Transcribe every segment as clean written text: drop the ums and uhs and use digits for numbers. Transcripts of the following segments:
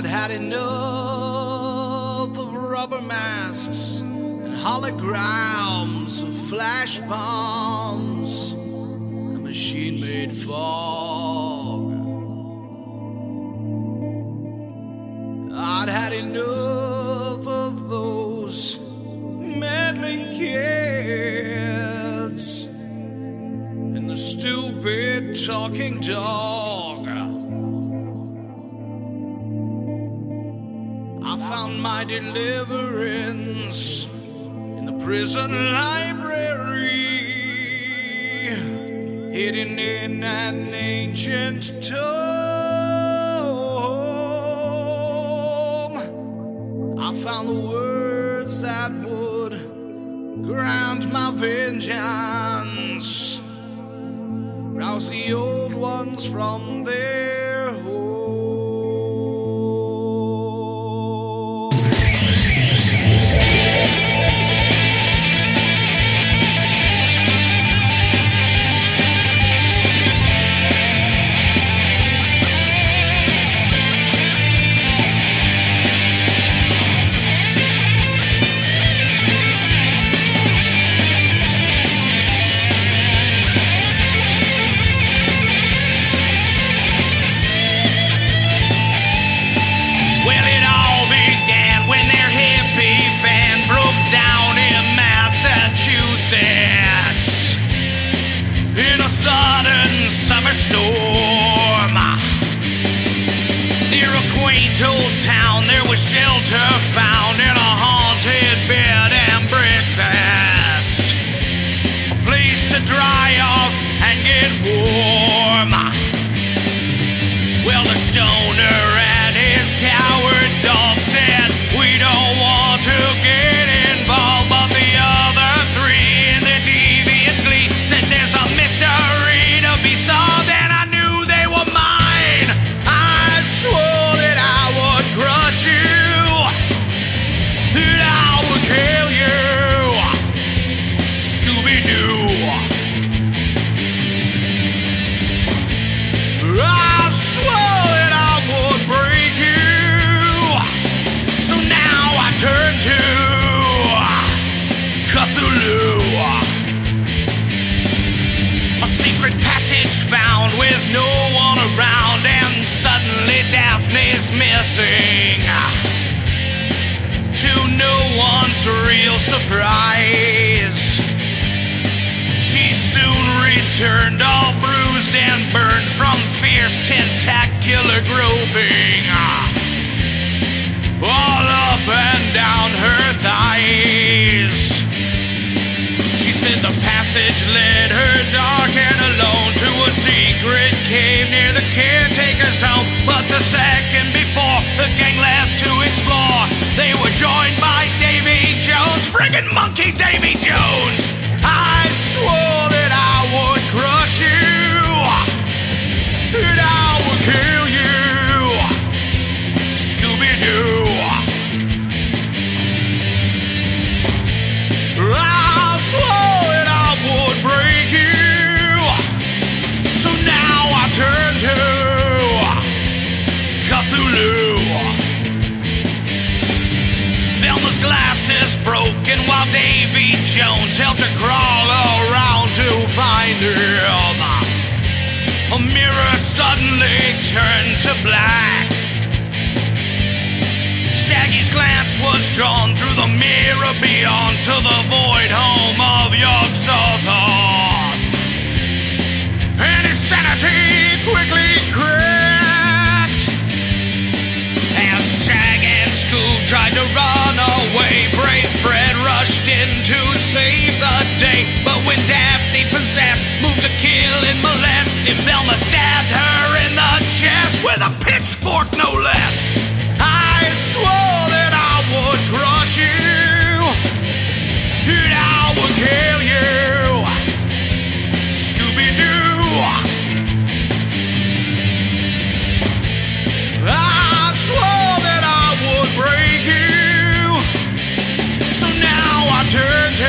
had enough of rubber masks and holograms of flash bombs and machine-made fog. I'd had enough of those meddling kids and the stupid talking dog. I found my deliverance in the prison library, hidden in an ancient tome. I found the words that would grant my vengeance, rouse the old ones from their home. In a sudden summer storm, near a quaint old town, there was shelter found in a haunted bed and breakfast, a place to dry off and get warm. Well, the stoner and his coward dog said, "We don't want to get involved," but the other three in the deviant glee said, "There's a mystery to be solved," and I knew they were mine. I swore that I would crush you, that I would kill you, Scooby-Doo. I swore that I would break you, so now I turn to Cthulhu. A secret passage found with no one around, and suddenly Daphne's missing, to no one's real surprise. She soon returned all bruised and burned from fierce tentacular groping, all up and down her thighs. She said the passage led her dark and alone to a secret cave near the caretaker's home. But the second before the gang left to explore, they were joined by Davy Jones, friggin' monkey Davy Jones. I swore that I would crush you, that I would kill you, Scooby-Doo. I swore that I would break you, so now I turn to Cthulhu. Velma's glasses broken while Davy Jones helped her crawl around to find him. A mirror suddenly turned to black. Shaggy's glance was drawn through the mirror beyond to the void home of Yog-Sothoth, and his sanity quickly cracked. As Shag and Scoob tried to run away, brave Fred rushed in to save the day. But when Daphne, possessed, moved to kill and molest him, Velma stabbed her in the chest with a pitchfork, no less. I swore that I would crush you, that I would kill you, Scooby-Doo. I swore that I would break you, so now I turn to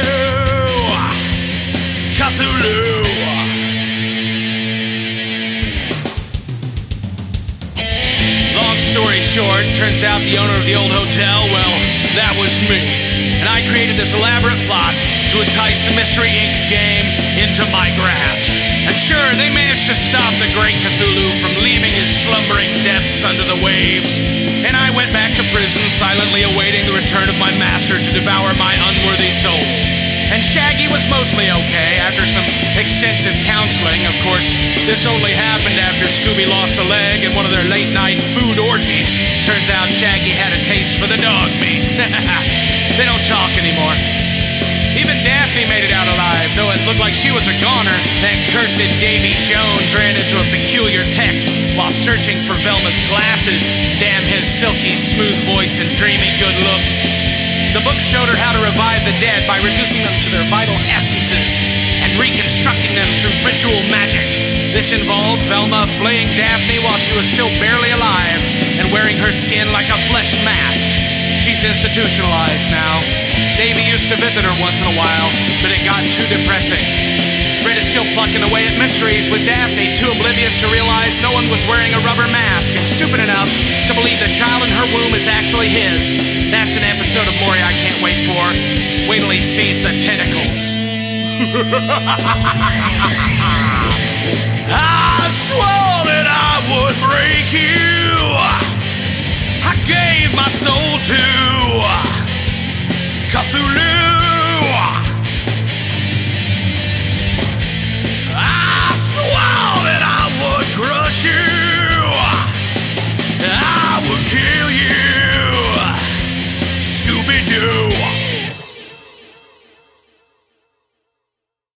Cthulhu. Long story short, turns out the owner of the old hotel, well, that was me. And I created this elaborate plot to entice the Mystery Inc. game into my grasp. And sure, they managed to stop the great Cthulhu from leaving his slumbering depths under the waves. And I went back to prison, silently awaiting the return of my master to devour my unworthy soul. And Shaggy was mostly okay after some extensive counseling. Of course, this only happened after Scooby lost a leg in one of their late-night food orgies. Turns out Shaggy had a taste for the dog meat. They don't talk anymore. Even Daphne made it out alive, though it looked like she was a goner. That cursed Davy Jones ran into a peculiar text while searching for Velma's glasses. Damn his silky smooth voice and dreamy good looks. The book showed her how to revive the dead by reducing them to their vital essences and reconstructing them through ritual magic. This involved Velma flaying Daphne while she was still barely alive and wearing her skin like a flesh mask. She's institutionalized now. Davy used to visit her once in a while, but it got too depressing. Fred is still plucking away at mysteries with Daphne, too oblivious to realize no one was wearing a rubber mask and stupid enough to believe the child in her womb is actually his. That's an episode of Maury I can't wait for. Wait till he sees the tentacles. I swore that I would break you. I gave my soul to Cthulhu. I swore that I would crush you. I would kill you, Scooby-Doo.